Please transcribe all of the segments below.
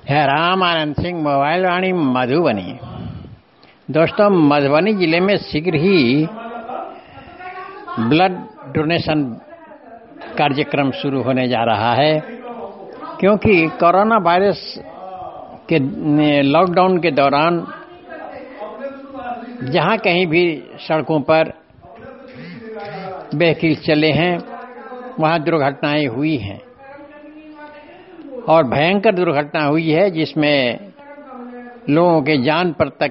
है रामानंद सिंह, मोबाइल वाणी मधुबनी। दोस्तों, मधुबनी जिले में शीघ्र ही ब्लड डोनेशन कार्यक्रम शुरू होने जा रहा है, क्योंकि कोरोना वायरस के लॉकडाउन के दौरान जहां कहीं भी सड़कों पर व्हीकल चले हैं वहां दुर्घटनाएं हुई हैं और भयंकर दुर्घटना हुई है, जिसमें लोगों के जान पर तक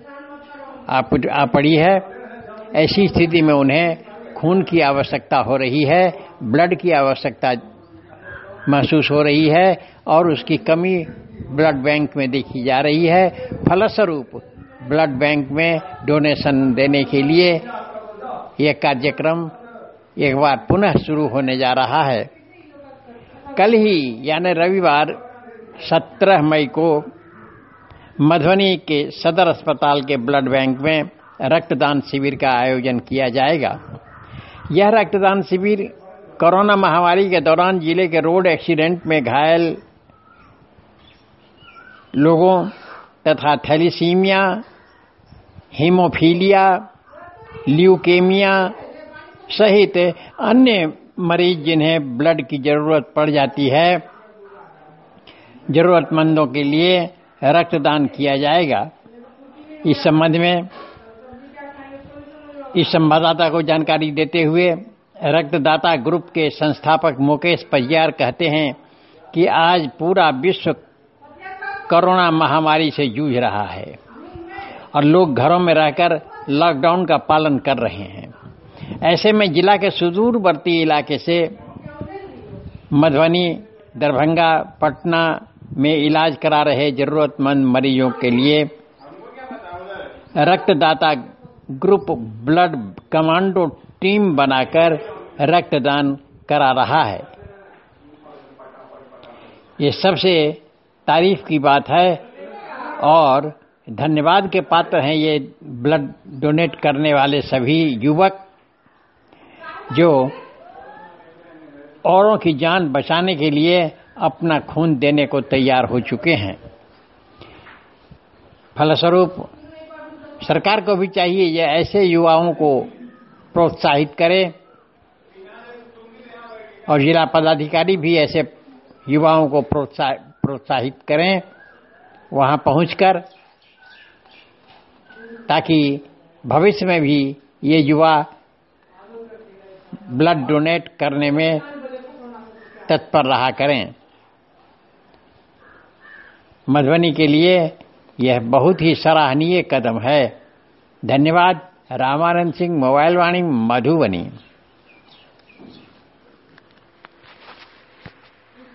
आ पड़ी है। ऐसी स्थिति में उन्हें खून की आवश्यकता हो रही है, ब्लड की आवश्यकता महसूस हो रही है और उसकी कमी ब्लड बैंक में देखी जा रही है। फलस्वरूप ब्लड बैंक में डोनेशन देने के लिए यह कार्यक्रम एक बार पुनः शुरू होने जा रहा है। कल ही यानी रविवार 17 मई को मधुबनी के सदर अस्पताल के ब्लड बैंक में रक्तदान शिविर का आयोजन किया जाएगा। यह रक्तदान शिविर कोरोना महामारी के दौरान जिले के रोड एक्सीडेंट में घायल लोगों तथा थैलीसीमिया, हीमोफीलिया, ल्यूकेमिया सहित अन्य मरीज जिन्हें ब्लड की जरूरत पड़ जाती है, जरूरतमंदों के लिए रक्तदान किया जाएगा। इस संबंध में इस संवाददाता को जानकारी देते हुए रक्तदाता ग्रुप के संस्थापक मुकेश पजियार कहते हैं कि आज पूरा विश्व कोरोना महामारी से जूझ रहा है और लोग घरों में रहकर लॉकडाउन का पालन कर रहे हैं। ऐसे में जिला के सुदूरवर्ती इलाके से मधुबनी, दरभंगा, पटना में इलाज करा रहे जरूरतमंद मरीजों के लिए रक्तदाता ग्रुप ब्लड कमांडो टीम बनाकर रक्तदान करा रहा है। ये सबसे तारीफ की बात है और धन्यवाद के पात्र हैं ये ब्लड डोनेट करने वाले सभी युवक जो औरों की जान बचाने के लिए अपना खून देने को तैयार हो चुके हैं। फलस्वरूप सरकार को भी चाहिए ये ऐसे युवाओं को प्रोत्साहित करे और जिला पदाधिकारी भी ऐसे युवाओं को प्रोत्साहित करें वहां पहुंचकर, ताकि भविष्य में भी ये युवा ब्लड डोनेट करने में तत्पर रहा करें। मधुबनी के लिए यह बहुत ही सराहनीय कदम है। धन्यवाद। रामानंद सिंह, मोबाइल वाणी मधुबनी।